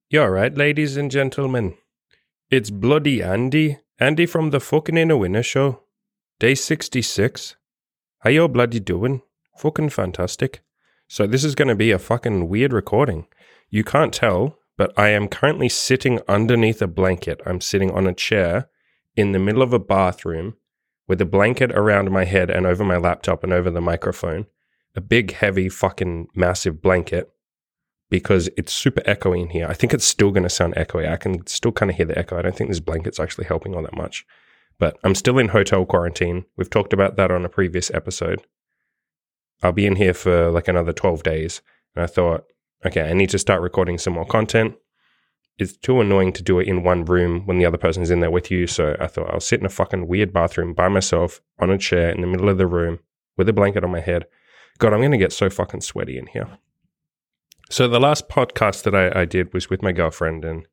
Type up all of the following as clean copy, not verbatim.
You alright, ladies and gentlemen? It's bloody Andy. Andy from the Fucking In a Winner show. Day 66. How you bloody doing? Fucking fantastic. So this is going to be a fucking weird recording. You can't tell, but I am currently sitting underneath a blanket. I'm sitting on a chair in the middle of a bathroom with a blanket around my head and over my laptop and over the microphone. A big, heavy, fucking massive blanket. Because it's super echoey in here. I think it's still going to sound echoey. I can still kind of hear the echo. I don't think this blanket's actually helping all that much. But I'm still in hotel quarantine. We've talked about that on a previous episode. I'll be in here for like another 12 days. And I thought, okay, I need to start recording some more content. It's too annoying to do it in one room when the other person's in there with you. So I thought I'll sit in a fucking weird bathroom by myself on a chair in the middle of the room with a blanket on my head. God, I'm going to get so fucking sweaty in here. So the last podcast that I did was with my girlfriend and,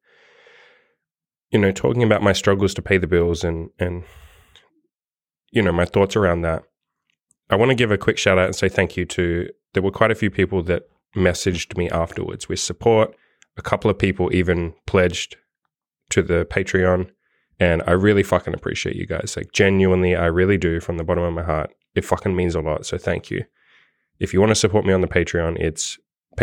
you know, talking about my struggles to pay the bills and you know, my thoughts around that. I want to give a quick shout out and say thank you to, there were quite a few people that messaged me afterwards with support. A couple of people even pledged to the Patreon. And I really fucking appreciate you guys. Like genuinely, I really do from the bottom of my heart. It fucking means a lot. So thank you. If you want to support me on the Patreon, it's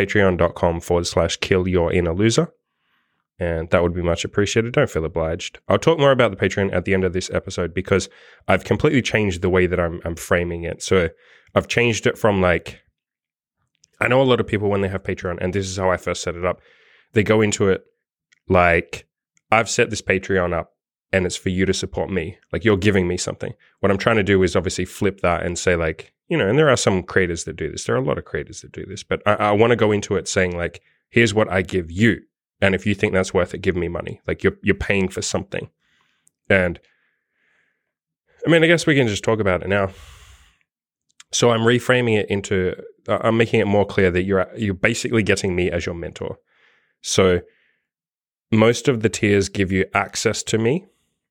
patreon.com/killyourinnerloser. And that would be much appreciated. Don't feel obliged. I'll talk more about the Patreon at the end of this episode because I've completely changed the way that I'm framing it. So I've changed it from like, I know a lot of people when they have Patreon, and this is how I first set it up, they go into it like, I've set this Patreon up and it's for you to support me. Like you're giving me something. What I'm trying to do is obviously flip that and say like, you know, and there are some creators that do this. There are a lot of creators that do this, but I want to go into it saying like, here's what I give you. And if you think that's worth it, give me money. Like you're paying for something. And I mean, I guess we can just talk about it now. So I'm reframing it into, I'm making it more clear that you're basically getting me as your mentor. So most of the tiers give you access to me.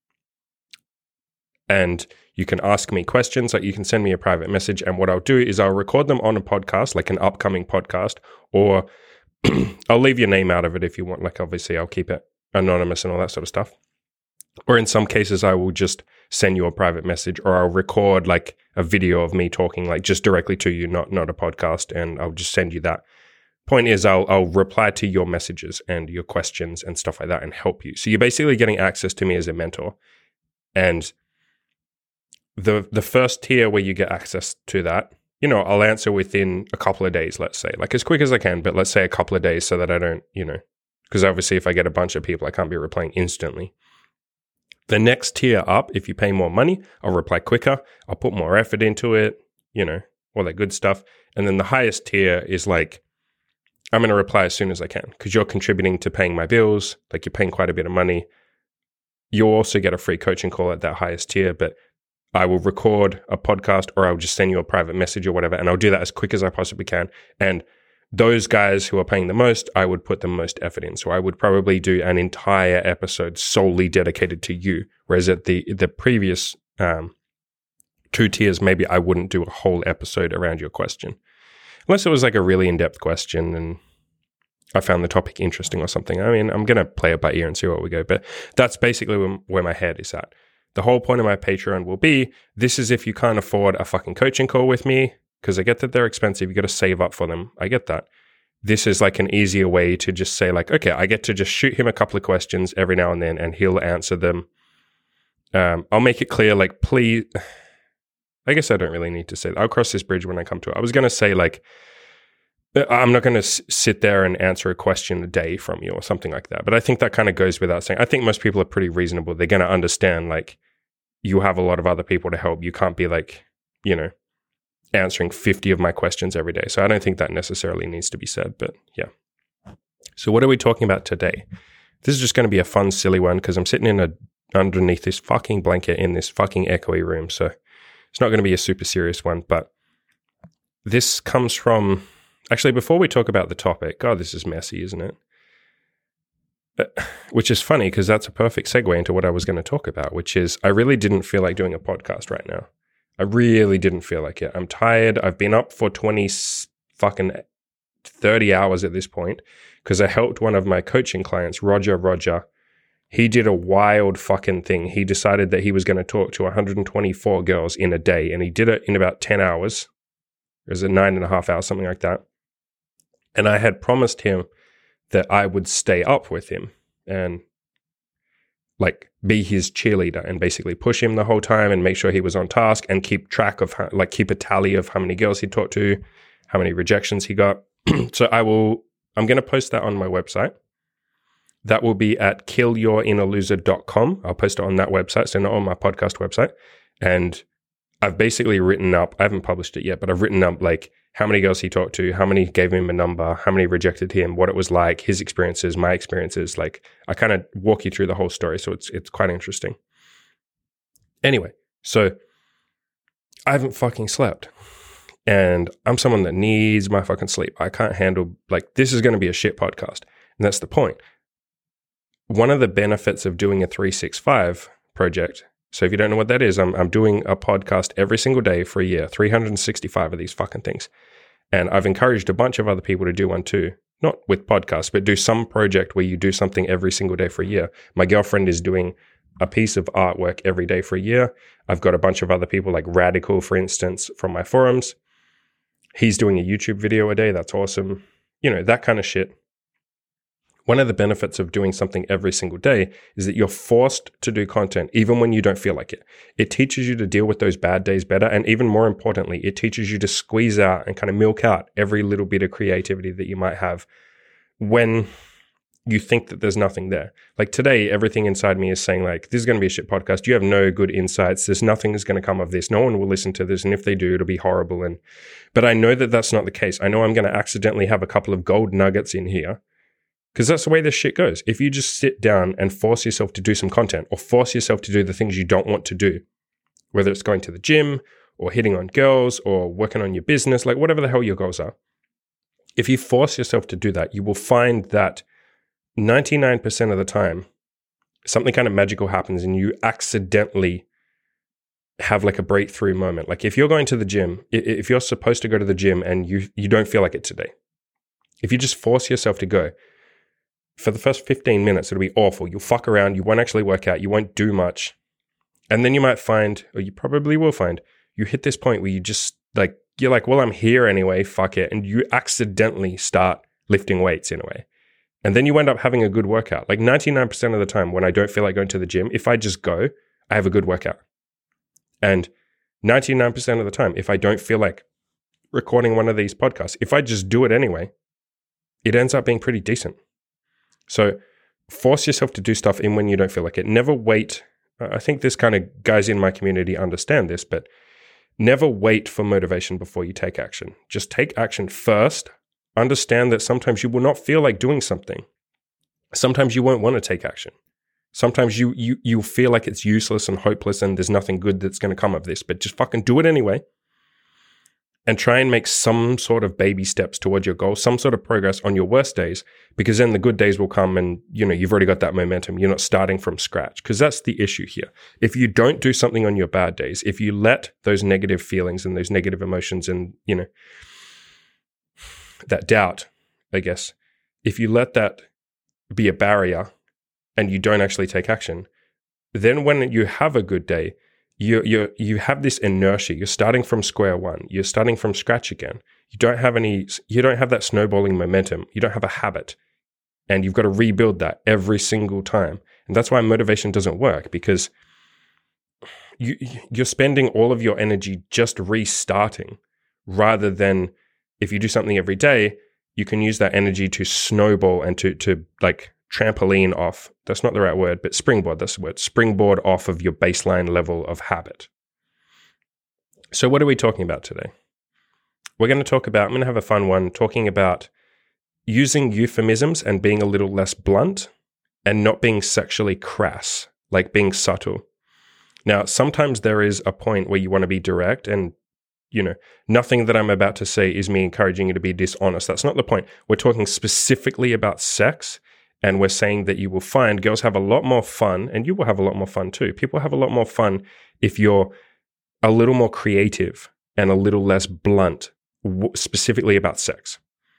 And you can ask me questions, like you can send me a private message. And what I'll do is I'll record them on a podcast, like an upcoming podcast, or I'll leave your name out of it if you want. Like obviously I'll keep it anonymous and all that sort of stuff. Or in some cases, I will just send you a private message or I'll record like a video of me talking like just directly to you, not a podcast. And I'll just send you that. Point is I'll reply to your messages and your questions and stuff like that and help you. So you're basically getting access to me as a mentor. And the first tier where you get access to that, you know, I'll answer within a couple of days, let's say, like as quick as I can, but let's say a couple of days so that I don't, you know, because obviously if I get a bunch of people, I can't be replying instantly. The next tier up, if you pay more money, I'll reply quicker. I'll put more effort into it, you know, all that good stuff. And then the highest tier is like, I'm going to reply as soon as I can because you're contributing to paying my bills. Like you're paying quite a bit of money. You'll also get a free coaching call at that highest tier, but I will record a podcast or I'll just send you a private message or whatever. And I'll do that as quick as I possibly can. And those guys who are paying the most, I would put the most effort in. So I would probably do an entire episode solely dedicated to you. Whereas at the previous two tiers, maybe I wouldn't do a whole episode around your question. Unless it was like a really in-depth question and I found the topic interesting or something. I mean, I'm going to play it by ear and see where we go. But that's basically where my head is at. The whole point of my Patreon will be, this is if you can't afford a fucking coaching call with me, because I get that they're expensive. You got to save up for them. I get that. This is like an easier way to just say like, okay, I get to just shoot him a couple of questions every now and then and he'll answer them. I'll make it clear, like, please, I guess I don't really need to say that. I'll cross this bridge when I come to it. I was going to say like, I'm not going to sit there and answer a question a day from you or something like that. But I think that kind of goes without saying. I think most people are pretty reasonable. They're going to understand like you have a lot of other people to help. You can't be like, you know, answering 50 of my questions every day. So I don't think that necessarily needs to be said. But yeah. So what are we talking about today? This is just going to be a fun, silly one because I'm sitting underneath this fucking blanket in this fucking echoey room. So it's not going to be a super serious one. But this comes from... Actually, before we talk about the topic, God, this is messy, isn't it? Which is funny because that's a perfect segue into what I was going to talk about, which is I really didn't feel like doing a podcast right now. I really didn't feel like it. I'm tired. I've been up for 20 fucking 30 hours at this point because I helped one of my coaching clients, Roger. He did a wild fucking thing. He decided that he was going to talk to 124 girls in a day, and he did it in about 10 hours. It was 9.5 hours, something like that. And I had promised him that I would stay up with him and like be his cheerleader and basically push him the whole time and make sure he was on task and keep track of keep a tally of how many girls he talked to, how many rejections he got. So I'm going to post that on my website. That will be at killyourinnerloser.com. I'll post it on that website, so not on my podcast website. And I've basically written up, I haven't published it yet, but I've written up like how many girls he talked to, how many gave him a number, how many rejected him, what it was like, his experiences, my experiences. Like I kind of walk you through the whole story. So it's quite interesting. Anyway, so I haven't fucking slept. And I'm someone that needs my fucking sleep. I can't handle, like, this is going to be a shit podcast. And that's the point. One of the benefits of doing a 365 project, so if you don't know what that is, I'm doing a podcast every single day for a year, 365 of these fucking things. And I've encouraged a bunch of other people to do one too. Not with podcasts, but do some project where you do something every single day for a year. My girlfriend is doing a piece of artwork every day for a year. I've got a bunch of other people like Radical, for instance, from my forums. He's doing a YouTube video a day. That's awesome. You know, that kind of shit. One of the benefits of doing something every single day is that you're forced to do content even when you don't feel like it. It teaches you to deal with those bad days better. And even more importantly, it teaches you to squeeze out and kind of milk out every little bit of creativity that you might have when you think that there's nothing there. Like today, everything inside me is saying like, this is going to be a shit podcast. You have no good insights. There's nothing that's going to come of this. No one will listen to this. And if they do, it'll be horrible. But I know that that's not the case. I know I'm going to accidentally have a couple of gold nuggets in here. Because that's the way this shit goes. If you just sit down and force yourself to do some content or force yourself to do the things you don't want to do, whether it's going to the gym or hitting on girls or working on your business, like whatever the hell your goals are, if you force yourself to do that, you will find that 99% of the time, something kind of magical happens and you accidentally have like a breakthrough moment. Like if you're going to the gym, if you're supposed to go to the gym and you don't feel like it today, if you just force yourself to go, for the first 15 minutes, it'll be awful. You'll fuck around. You won't actually work out. You won't do much. And then you might find, or you probably will find, you hit this point where you just like, you're like, well, I'm here anyway, fuck it. And you accidentally start lifting weights in a way. And then you end up having a good workout. Like 99% of the time when I don't feel like going to the gym, if I just go, I have a good workout. And 99% of the time, if I don't feel like recording one of these podcasts, if I just do it anyway, it ends up being pretty decent. So force yourself to do stuff in when you don't feel like it. Never wait. I think this kind of guys in my community understand this, but never wait for motivation before you take action. Just take action first. Understand that sometimes you will not feel like doing something. Sometimes you won't want to take action. Sometimes you'll feel like it's useless and hopeless and there's nothing good that's going to come of this, but just fucking do it anyway. And try and make some sort of baby steps towards your goal, some sort of progress on your worst days, because then the good days will come and, you know, you've already got that momentum. You're not starting from scratch, because that's the issue here. If you don't do something on your bad days, if you let those negative feelings and those negative emotions and, you know, that doubt, I guess, if you let that be a barrier and you don't actually take action, then when you have a good day, you have this inertia. You're starting from square one. You're starting from scratch again. You don't have that snowballing momentum. You don't have a habit. And you've got to rebuild that every single time. And that's why motivation doesn't work, because you're spending all of your energy just restarting, rather than if you do something every day, you can use that energy to snowball and to like trampoline off. That's not the right word, but springboard, that's the word. Springboard off of your baseline level of habit. So what are we talking about today? I'm going to have a fun one talking about using euphemisms and being a little less blunt and not being sexually crass, like being subtle. Now, sometimes there is a point where you want to be direct, and, you know, nothing that I'm about to say is me encouraging you to be dishonest. That's not the point. We're talking specifically about sex. And we're saying that you will find girls have a lot more fun, and you will have a lot more fun too. People have a lot more fun if you're a little more creative and a little less blunt, specifically about sex.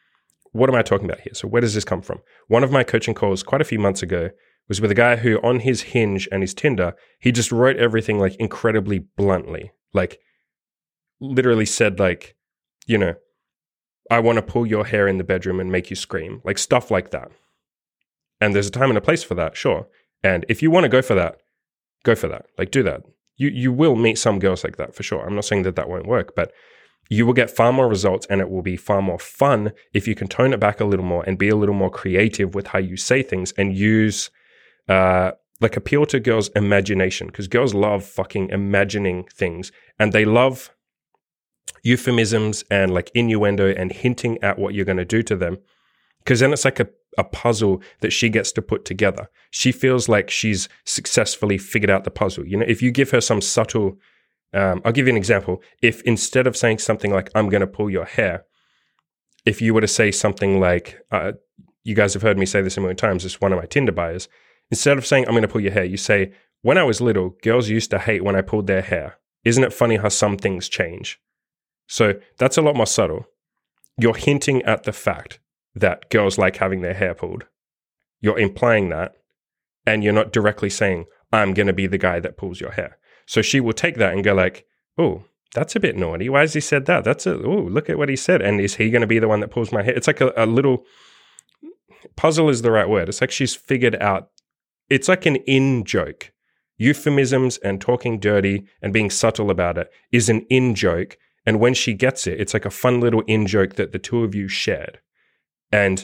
what am I talking about here? So where does this come from? One of my coaching calls quite a few months ago was with a guy who on his Hinge and his Tinder, he just wrote everything like incredibly bluntly, like literally said like, you know, I want to pull your hair in the bedroom and make you scream, like stuff like that. And there's a time and a place for that, sure. And if you want to go for that, like do that. You will meet some girls like that for sure. I'm not saying that won't work, but you will get far more results and it will be far more fun if you can tone it back a little more and be a little more creative with how you say things and use, like appeal to girls' imagination, because girls love fucking imagining things and they love euphemisms and like innuendo and hinting at what you're going to do to them, because then it's like a puzzle that she gets to put together. She feels like she's successfully figured out the puzzle. You know, if you give her some subtle, I'll give you an example. If instead of saying something like, I'm going to pull your hair, if you were to say something like, you guys have heard me say this a million times, it's one of my Tinder bios. Instead of saying, I'm going to pull your hair, you say, when I was little, girls used to hate when I pulled their hair. Isn't it funny how some things change? So that's a lot more subtle. You're hinting at the fact that girls like having their hair pulled. You're implying that, and you're not directly saying, I'm going to be the guy that pulls your hair. So she will take that and go like, oh, that's a bit naughty. Why has he said that? Look at what he said. And is he going to be the one that pulls my hair? It's like a little, puzzle is the right word. It's like she's figured out, it's like an in joke. Euphemisms and talking dirty and being subtle about it is an in joke. And when she gets it, it's like a fun little in joke that the two of you shared. And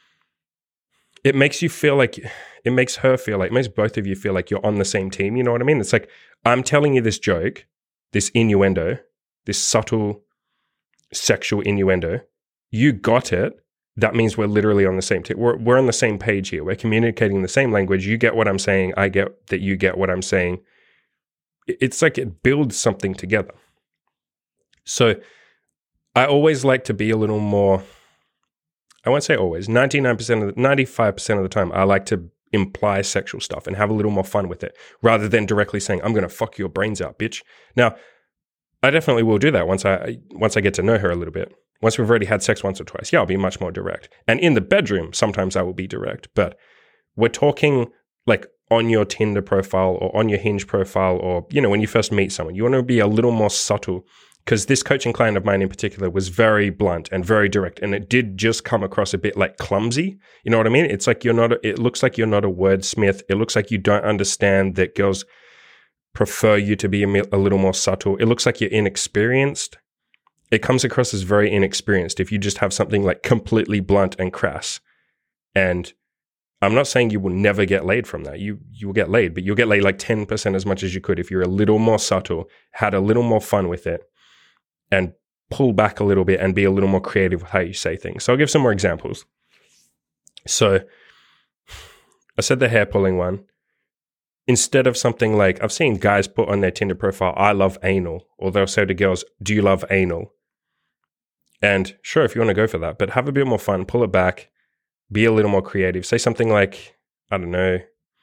it makes you feel like, it makes both of you feel like you're on the same team. You know what I mean? It's like, I'm telling you this joke, this innuendo, this subtle sexual innuendo. You got it. That means we're literally on the same team. We're on the same page here. We're communicating the same language. You get what I'm saying. I get that you get what I'm saying. It's like it builds something together. So I always like to be a little more, I won't say always, 95% of the time, I like to imply sexual stuff and have a little more fun with it rather than directly saying, I'm going to fuck your brains out, bitch. Now, I definitely will do that once I get to know her a little bit. Once we've already had sex once or twice, I'll be much more direct. And in the bedroom, sometimes I will be direct, but we're talking like on your Tinder profile or on your Hinge profile or, you know, when you first meet someone, you want to be a little more subtle, because this coaching client of mine in particular was very blunt and very direct, and it did just come across a bit like clumsy. You know what I mean? It's like it looks like you're not a wordsmith. It looks like you don't understand that girls prefer you to be a little more subtle. It looks like you're inexperienced. It comes across as very inexperienced if you just have something like completely blunt and crass. And I'm not saying you will never get laid from that. You will get laid, but you'll get laid like 10% as much as you could if you're a little more subtle, had a little more fun with it, and pull back a little bit and be a little more creative with how you say things. So I'll give some more examples. So I said the hair pulling one. Instead of something like, I've seen guys put on their Tinder profile, I love anal, or they'll say to girls, do you love anal? And sure, if you want to go for that, but have a bit more fun, pull it back, be a little more creative. Say something like, I don't know,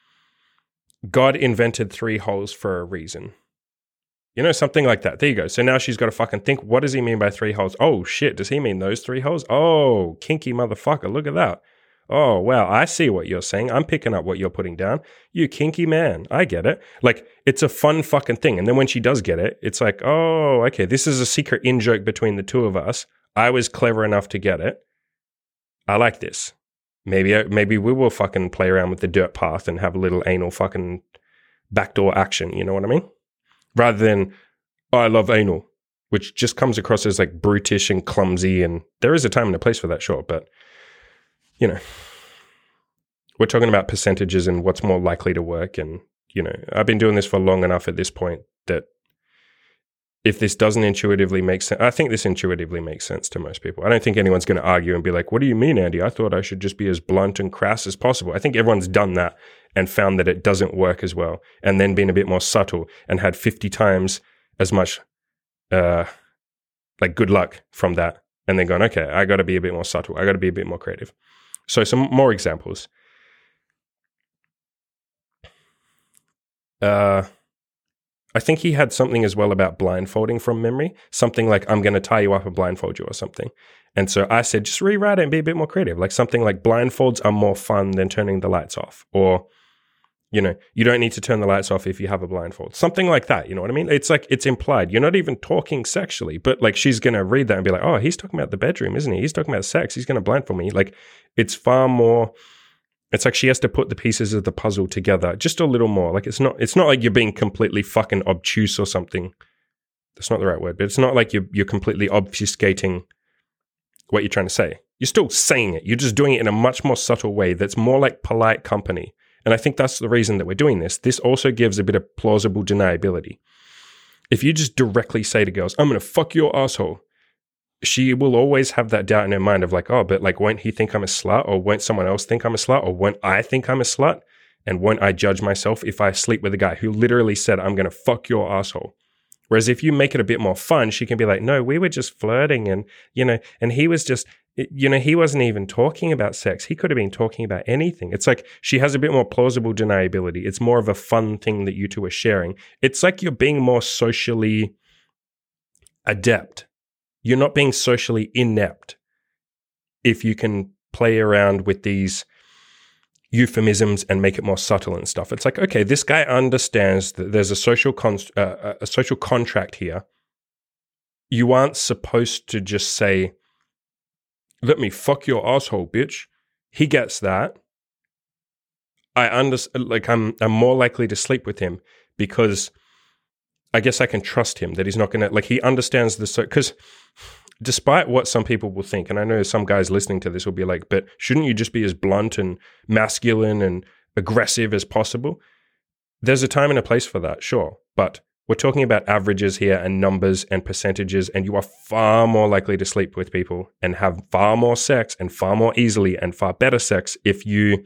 God invented 3 holes for a reason. You know, something like that. There you go. So now she's got to fucking think, what does he mean by 3 holes? Oh, shit. Does he mean those 3 holes? Oh, kinky motherfucker. Look at that. Oh, wow. I see what you're saying. I'm picking up what you're putting down. You kinky man. I get it. Like, it's a fun fucking thing. And then when she does get it, it's like, oh, okay. This is a secret in-joke between the two of us. I was clever enough to get it. I like this. Maybe we will fucking play around with the dirt path and have a little anal fucking backdoor action. You know what I mean? Rather than, oh, I love anal, which just comes across as like brutish and clumsy. And there is a time and a place for that, sure. But, you know, we're talking about percentages and what's more likely to work. And, you know, I've been doing this for long enough at this point that if this doesn't intuitively make sense, I think this intuitively makes sense to most people. I don't think anyone's going to argue and be like, what do you mean, Andy? I thought I should just be as blunt and crass as possible. I think everyone's done that and found that it doesn't work as well, and then been a bit more subtle and had 50 times as much like good luck from that, and then gone, okay, I got to be a bit more subtle. I got to be a bit more creative. So some more examples. I think he had something as well about blindfolding from memory, something like, I'm going to tie you up and blindfold you or something. And so I said, just rewrite it and be a bit more creative. Like something like blindfolds are more fun than turning the lights off. Or, you know, you don't need to turn the lights off if you have a blindfold. Something like that, you know what I mean? It's like, it's implied. You're not even talking sexually, but like she's going to read that and be like, oh, he's talking about the bedroom, isn't he? He's talking about sex. He's going to blindfold me. Like it's far more, it's like she has to put the pieces of the puzzle together just a little more. Like it's not like you're being completely fucking obtuse or something. That's not the right word, but it's not like you're completely obfuscating what you're trying to say. You're still saying it. You're just doing it in a much more subtle way that's more like polite company. And I think that's the reason that we're doing this. This also gives a bit of plausible deniability. If you just directly say to girls, I'm going to fuck your asshole, she will always have that doubt in her mind of like, oh, but like, won't he think I'm a slut? Or won't someone else think I'm a slut? Or won't I think I'm a slut? And won't I judge myself if I sleep with a guy who literally said, I'm going to fuck your asshole? Whereas if you make it a bit more fun, she can be like, no, we were just flirting and, you know, and he was just, you know, he wasn't even talking about sex. He could have been talking about anything. It's like she has a bit more plausible deniability. It's more of a fun thing that you two are sharing. It's like you're being more socially adept. You're not being socially inept if you can play around with these euphemisms and make it more subtle and stuff. It's like, okay, this guy understands that there's a social contract here. You aren't supposed to just say, let me fuck your asshole, bitch. He gets that. I understand. Like I'm more likely to sleep with him because I guess I can trust him that he's not going to, like, he understands this. Because despite what some people will think, and I know some guys listening to this will be like, but shouldn't you just be as blunt and masculine and aggressive as possible? There's a time and a place for that, sure. But we're talking about averages here and numbers and percentages, and you are far more likely to sleep with people and have far more sex and far more easily and far better sex if you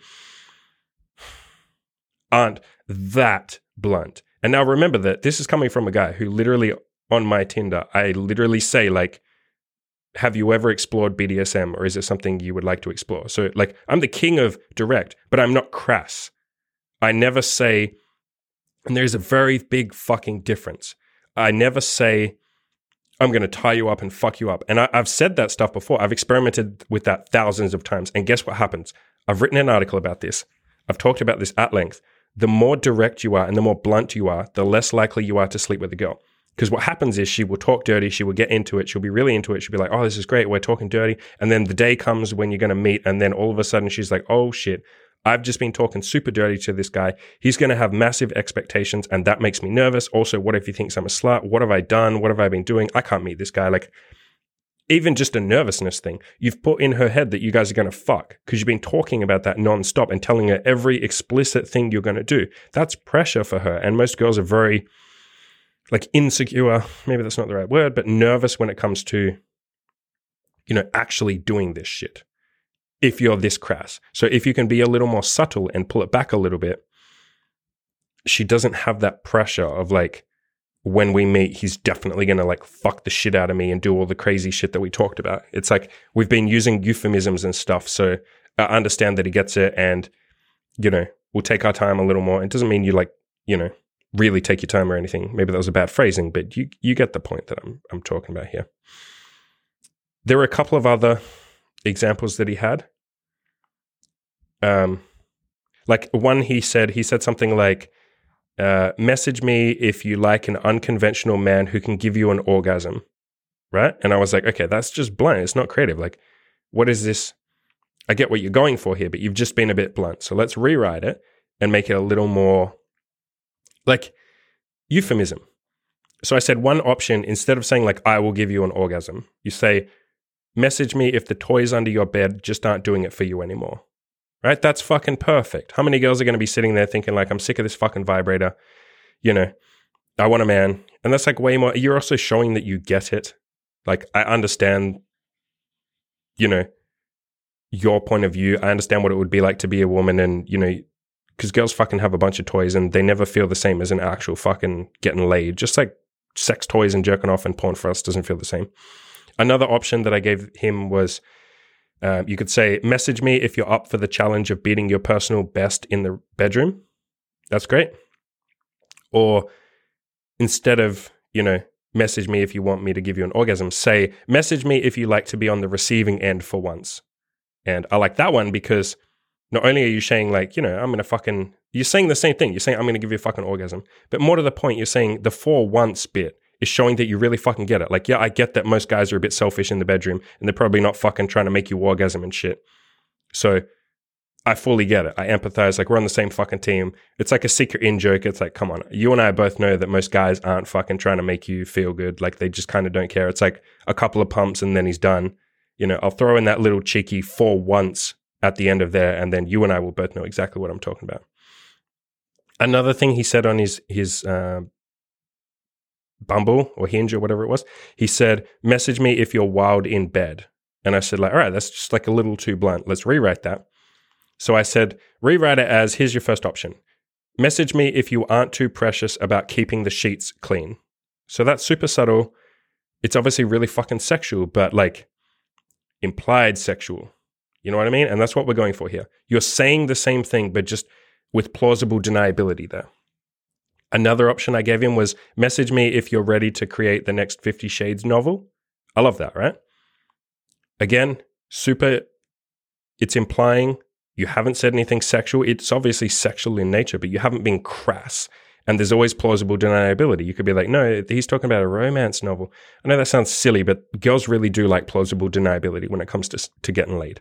aren't that blunt. And now remember that this is coming from a guy who literally on my Tinder, I literally say like, have you ever explored BDSM or is it something you would like to explore? So like, I'm the king of direct, but I'm not crass. I never say, and there's a very big fucking difference. I never say, I'm going to tie you up and fuck you up. And I've said that stuff before. I've experimented with that thousands of times. And guess what happens? I've written an article about this. I've talked about this at length. The more direct you are and the more blunt you are, the less likely you are to sleep with a girl. Because what happens is she will talk dirty, she will get into it, she'll be really into it, she'll be like, oh, this is great, we're talking dirty. And then the day comes when you're going to meet, and then all of a sudden she's like, oh shit, I've just been talking super dirty to this guy. He's going to have massive expectations, and that makes me nervous. Also, what if he thinks I'm a slut? What have I done? What have I been doing? I can't meet this guy. Like, even just a nervousness thing. You've put in her head that you guys are going to fuck because you've been talking about that nonstop and telling her every explicit thing you're going to do. That's pressure for her. And most girls are very like insecure, maybe that's not the right word, but nervous when it comes to, you know, actually doing this shit. If you're this crass. So if you can be a little more subtle and pull it back a little bit, she doesn't have that pressure of like, when we meet, he's definitely going to like fuck the shit out of me and do all the crazy shit that we talked about. It's like we've been using euphemisms and stuff. So I understand that he gets it and, you know, we'll take our time a little more. It doesn't mean you like, you know, really take your time or anything. Maybe that was a bad phrasing, but you get the point that I'm talking about here. There were a couple of other examples that he had. Like one, he said something like, message me if you like an unconventional man who can give you an orgasm, right? And I was like, okay, that's just blunt. It's not creative. Like, what is this? I get what you're going for here, but you've just been a bit blunt. So let's rewrite it and make it a little more like euphemism. So I said one option, instead of saying like, I will give you an orgasm, you say, message me if the toys under your bed just aren't doing it for you anymore. Right? That's fucking perfect. How many girls are going to be sitting there thinking like, I'm sick of this fucking vibrator. You know, I want a man. And that's like way more. You're also showing that you get it. Like, I understand, you know, your point of view. I understand what it would be like to be a woman and, you know, because girls fucking have a bunch of toys and they never feel the same as an actual fucking getting laid. Just like sex toys and jerking off and porn for us doesn't feel the same. Another option that I gave him was, you could say, message me if you're up for the challenge of beating your personal best in the bedroom. That's great. Or instead of, message me if you want me to give you an orgasm, say, message me if you like to be on the receiving end for once. And I like that one because not only are you saying like, I'm going to fucking, you're saying the same thing. You're saying, I'm going to give you a fucking orgasm. But more to the point, you're saying the for once bit is showing that you really fucking get it. Like, yeah, I get that most guys are a bit selfish in the bedroom and they're probably not fucking trying to make you orgasm and shit. So I fully get it. I empathize. Like, we're on the same fucking team. It's like a secret in joke. It's like, come on. You and I both know that most guys aren't fucking trying to make you feel good. Like, they just kind of don't care. It's like a couple of pumps and then he's done. I'll throw in that little cheeky for once at the end of there, and then you and I will both know exactly what I'm talking about. Another thing he said on his Bumble or Hinge or whatever it was, he said, message me if you're wild in bed. And I said, like, all right, that's just like a little too blunt. Let's rewrite that. So I said, rewrite it as, here's your first option. Message me if you aren't too precious about keeping the sheets clean. So that's super subtle. It's obviously really fucking sexual, but like implied sexual. You know what I mean? And that's what we're going for here. You're saying the same thing, but just with plausible deniability there. Another option I gave him was, message me if you're ready to create the next 50 Shades novel. I love that, right? Again, it's implying you haven't said anything sexual. It's obviously sexual in nature, but you haven't been crass. And there's always plausible deniability. You could be like, no, he's talking about a romance novel. I know that sounds silly, but girls really do like plausible deniability when it comes to getting laid.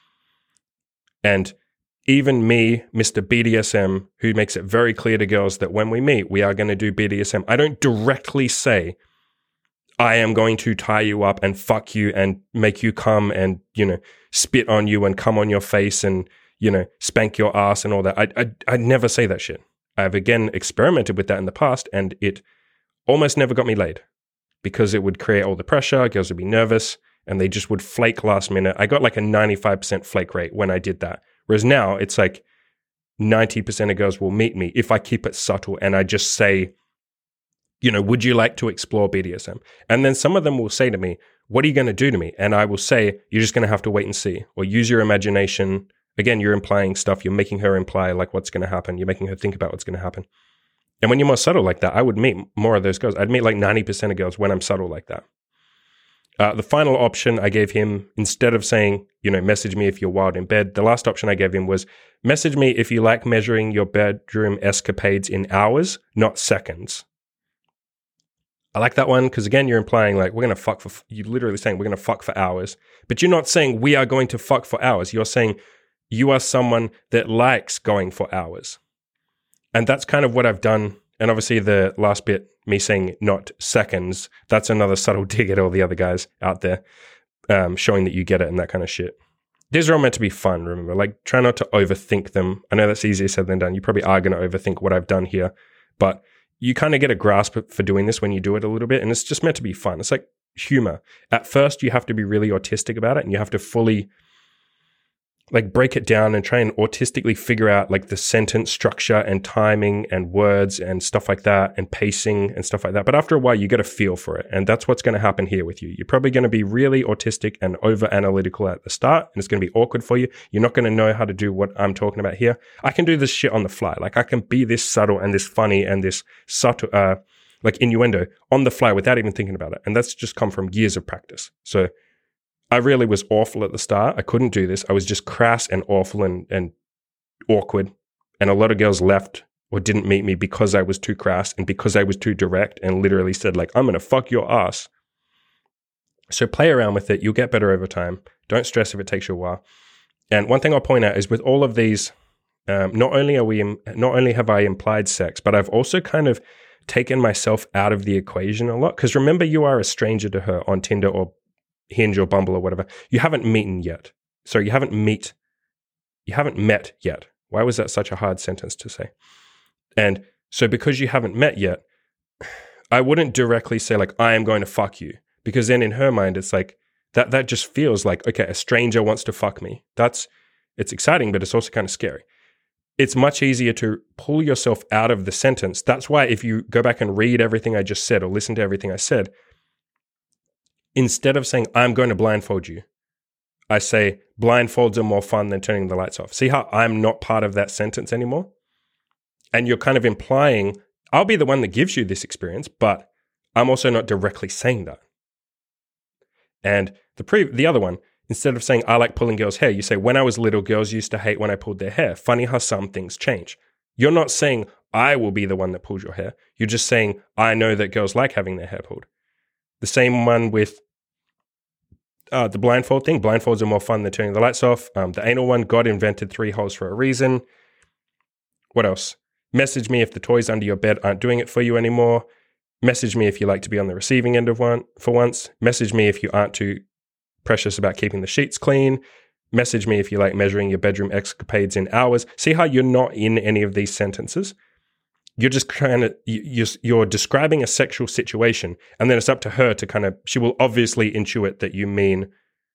And even me, Mr. BDSM, who makes it very clear to girls that when we meet, we are going to do BDSM. I don't directly say, I am going to tie you up and fuck you and make you come and, spit on you and come on your face and, spank your ass and all that. I never say that shit. I've again experimented with that in the past and it almost never got me laid because it would create all the pressure. Girls would be nervous and they just would flake last minute. I got like a 95% flake rate when I did that. Whereas now it's like 90% of girls will meet me if I keep it subtle and I just say, would you like to explore BDSM? And then some of them will say to me, what are you going to do to me? And I will say, you're just going to have to wait and see, or use your imagination. Again, you're implying stuff. You're making her imply like what's going to happen. You're making her think about what's going to happen. And when you're more subtle like that, I would meet more of those girls. I'd meet like 90% of girls when I'm subtle like that. The final option I gave him, instead of saying, message me if you're wild in bed, the last option I gave him was, message me if you like measuring your bedroom escapades in hours, not seconds. I like that one because, again, you're implying like we're going to fuck you're literally saying we're going to fuck for hours. But you're not saying we are going to fuck for hours. You're saying you are someone that likes going for hours. And that's kind of what I've done. And obviously the last bit, me saying not seconds, that's another subtle dig at all the other guys out there, showing that you get it and that kind of shit. These are all meant to be fun, remember. Like, try not to overthink them. I know that's easier said than done. You probably are going to overthink what I've done here. But you kind of get a grasp for doing this when you do it a little bit. And it's just meant to be fun. It's like humor. At first, you have to be really autistic about it. And you have to fully like break it down and try and autistically figure out like the sentence structure and timing and words and stuff like that and pacing and stuff like that. But after a while, you get a feel for it. And that's what's going to happen here with you. You're probably going to be really autistic and over analytical at the start. And it's going to be awkward for you. You're not going to know how to do what I'm talking about here. I can do this shit on the fly. Like, I can be this subtle and this funny and this subtle, like innuendo on the fly without even thinking about it. And that's just come from years of practice. So I really was awful at the start. I couldn't do this. I was just crass and awful and awkward. And a lot of girls left or didn't meet me because I was too crass and because I was too direct and literally said like, I'm going to fuck your ass. So play around with it. You'll get better over time. Don't stress if it takes you a while. And one thing I'll point out is with all of these, not only have I implied sex, but I've also kind of taken myself out of the equation a lot. Because remember, you are a stranger to her on Tinder or Hinge or Bumble or whatever. You haven't met yet. Why was that such a hard sentence to say? And so because you haven't met yet, I wouldn't directly say like, I am going to fuck you. Because then in her mind, it's like, that just feels like, okay, a stranger wants to fuck me. It's exciting, but it's also kind of scary. It's much easier to pull yourself out of the sentence. That's why if you go back and read everything I just said or listen to everything I said, instead of saying, I'm going to blindfold you, I say, blindfolds are more fun than turning the lights off. See how I'm not part of that sentence anymore? And you're kind of implying, I'll be the one that gives you this experience, but I'm also not directly saying that. And the other one, instead of saying, I like pulling girls' hair, you say, when I was little, girls used to hate when I pulled their hair. Funny how some things change. You're not saying, I will be the one that pulls your hair. You're just saying, I know that girls like having their hair pulled. The same one with the blindfold thing. Blindfolds are more fun than turning the lights off. The anal one, God invented 3 holes for a reason. What else? Message me if the toys under your bed aren't doing it for you anymore. Message me if you like to be on the receiving end of one for once. Message me if you aren't too precious about keeping the sheets clean. Message me if you like measuring your bedroom escapades in hours. See how you're not in any of these sentences? You're just you're describing a sexual situation, and then it's up to her to she will obviously intuit that you mean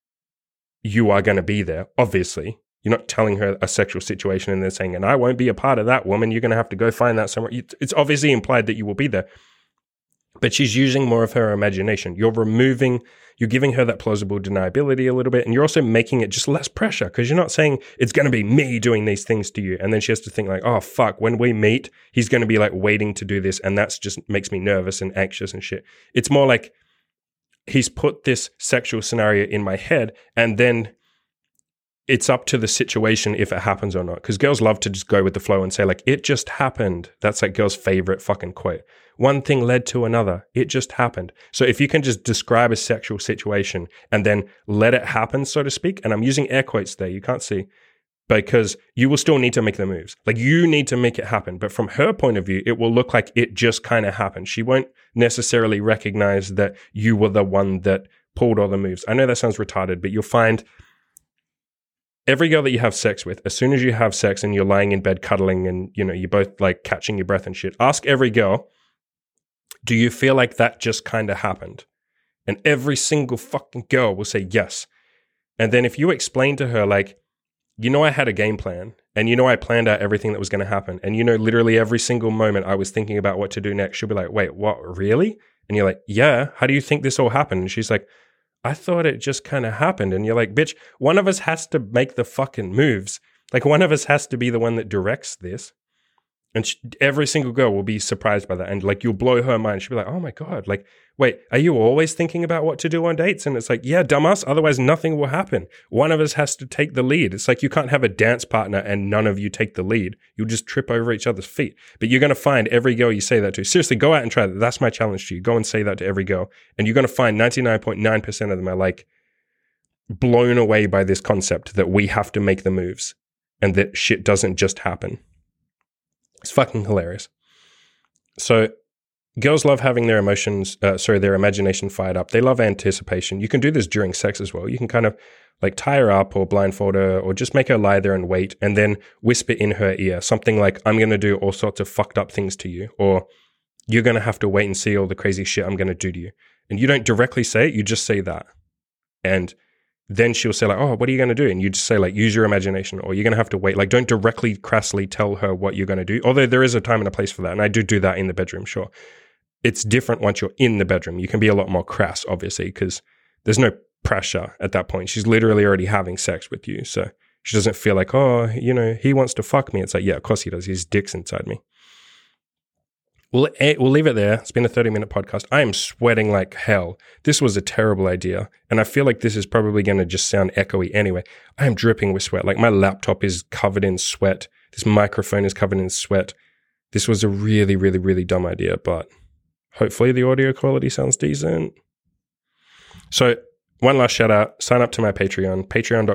you are going to be there, obviously. You're not telling her a sexual situation and then saying, and I won't be a part of that, woman. You're going to have to go find that somewhere. It's obviously implied that you will be there. But she's using more of her imagination. You're giving her that plausible deniability a little bit, and you're also making it just less pressure because you're not saying it's going to be me doing these things to you. And then she has to think like, oh, fuck, when we meet, he's going to be like waiting to do this. And that's just makes me nervous and anxious and shit. It's more like he's put this sexual scenario in my head, and then it's up to the situation if it happens or not. Because girls love to just go with the flow and say like, it just happened. That's like girls' favorite fucking quote. One thing led to another. It just happened. So if you can just describe a sexual situation and then let it happen, so to speak, and I'm using air quotes there, you can't see, because you will still need to make the moves. Like you need to make it happen. But from her point of view, it will look like it just kind of happened. She won't necessarily recognize that you were the one that pulled all the moves. I know that sounds retarded, but you'll find every girl that you have sex with, as soon as you have sex and you're lying in bed cuddling and, you're both like catching your breath and shit, ask every girl, do you feel like that just kind of happened? And every single fucking girl will say yes. And then if you explain to her like, I had a game plan and I planned out everything that was going to happen. And literally every single moment I was thinking about what to do next, she'll be like, wait, what, really? And you're like, yeah, how do you think this all happened? And she's like, I thought it just kind of happened. And you're like, bitch, one of us has to make the fucking moves. Like one of us has to be the one that directs this. And every single girl will be surprised by that. And like, you'll blow her mind. She'll be like, oh my God, like, wait, are you always thinking about what to do on dates? And it's like, yeah, dumbass. Otherwise nothing will happen. One of us has to take the lead. It's like, you can't have a dance partner and none of you take the lead. You'll just trip over each other's feet. But you're going to find every girl you say that to. Seriously, go out and try that. That's my challenge to you. Go and say that to every girl. And you're going to find 99.9% of them are like blown away by this concept that we have to make the moves and that shit doesn't just happen. It's fucking hilarious. So girls love having their their imagination fired up. They love anticipation. You can do this during sex as well. You can kind of like tie her up or blindfold her or just make her lie there and wait and then whisper in her ear something like, I'm going to do all sorts of fucked up things to you, or you're going to have to wait and see all the crazy shit I'm going to do to you. And you don't directly say it, you just say that. And then she'll say like, oh, what are you going to do? And you just say like, use your imagination, or you're going to have to wait. Like, don't directly crassly tell her what you're going to do. Although there is a time and a place for that. And I do that in the bedroom, sure. It's different once you're in the bedroom. You can be a lot more crass, obviously, because there's no pressure at that point. She's literally already having sex with you. So she doesn't feel like, oh, he wants to fuck me. It's like, yeah, of course he does. His dick's inside me. We'll leave it there. It's been a 30-minute podcast. I am sweating like hell. This was a terrible idea. And I feel like this is probably going to just sound echoey anyway. I am dripping with sweat. Like my laptop is covered in sweat. This microphone is covered in sweat. This was a really, really, really dumb idea, but hopefully the audio quality sounds decent. So one last shout out. Sign up to my Patreon,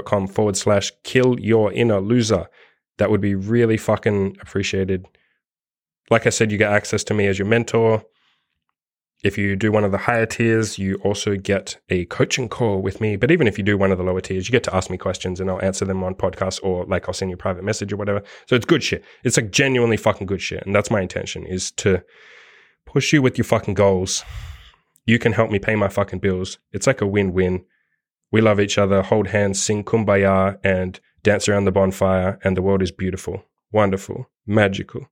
patreon.com/killyourinnerloser. That would be really fucking appreciated. Like I said, you get access to me as your mentor. If you do one of the higher tiers, you also get a coaching call with me. But even if you do one of the lower tiers, you get to ask me questions and I'll answer them on podcasts, or like I'll send you a private message or whatever. So it's good shit. It's like genuinely fucking good shit. And that's my intention, is to push you with your fucking goals. You can help me pay my fucking bills. It's like a win-win. We love each other, hold hands, sing Kumbaya, and dance around the bonfire. And the world is beautiful, wonderful, magical.